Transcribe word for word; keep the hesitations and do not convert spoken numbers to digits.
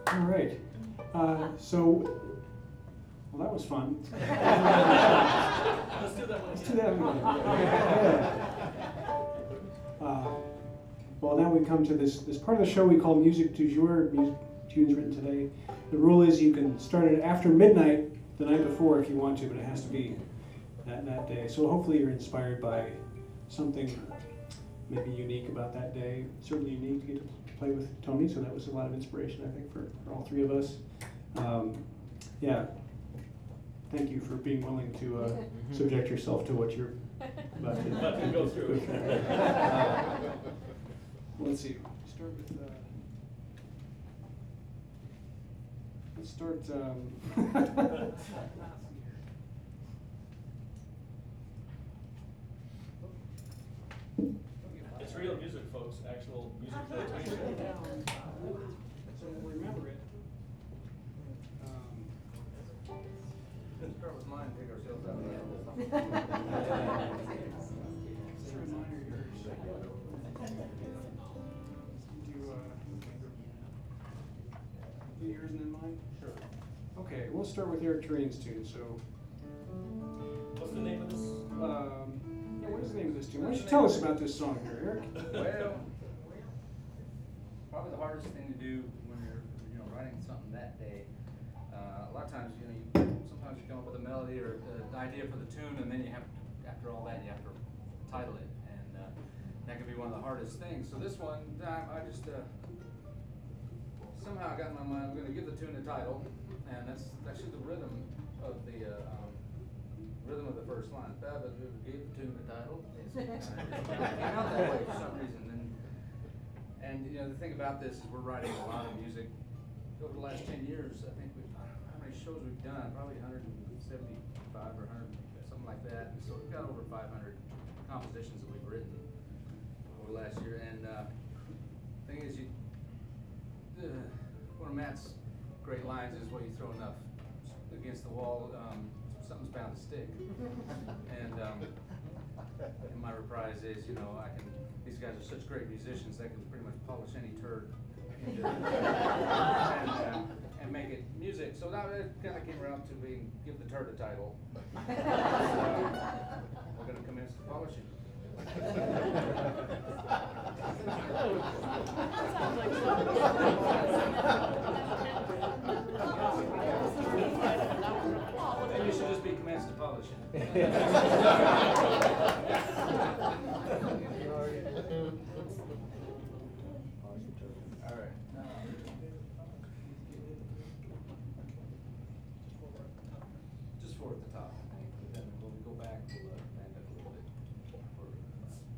All right. Uh, so, well, that was fun. Let's do that one. Let's do that one. Yeah. Uh, well, now we come to this, this part of the show we call Music du Jour, music tunes written today. The rule is you can start it after midnight the night before if you want to, but it has to be that, that day. So hopefully you're inspired by something maybe unique about that day. Certainly unique to get to play with Tony, so that was a lot of inspiration, I think, for, for all three of us. Um, yeah, thank you for being willing to uh, subject yourself to what you're about to, About to go through. Uh, let's see, start with, uh, let's start, um, It's real music, folks, actual music notation. so we'll remember it. Um, Start with mine, take ourselves out of that. Just a reminder here. Do, uh, do yours and then mine? Sure. Okay, we'll start with Eric Train's tune, so, What's the name of this? um, yeah, what is the name of this tune? Why don't you tell us about this song here, Eric? Well, probably the hardest thing to do when you're, you know, writing something that day. Uh, a lot of times, you know, you, sometimes you come up with a melody or an idea for the tune, and then you have to, after all that, you have to title it, and uh, that can be one of the hardest things. So this one, I, I just uh, somehow I got in my mind, I'm going to give the tune a title, and that's actually the rhythm of the uh, um, rhythm of the first line. Baba gave the tune a title. It's, uh, it came out that way for some reason, and and you know the thing about this is we're writing a lot of music over the last ten years. I think we've how many shows we've done? Probably one hundred seventy-five or one hundred, something like that. And so we've got over five hundred compositions that we've written over the last year. And uh, thing is, you uh, one of Matt's great lines is, "Well, you throw enough against the wall, um, something's bound to stick." And, um, and my reprise is, you know, I can. These guys are such great musicians; they can pretty much polish any turd into, and, uh, and make it music. So now it kind of came around to being give the turd a title. So, we're going to commence the polishing. Maybe you should just be commenced to polishing. All right. Just four at the top, I think. But then when we go back, we'll, uh,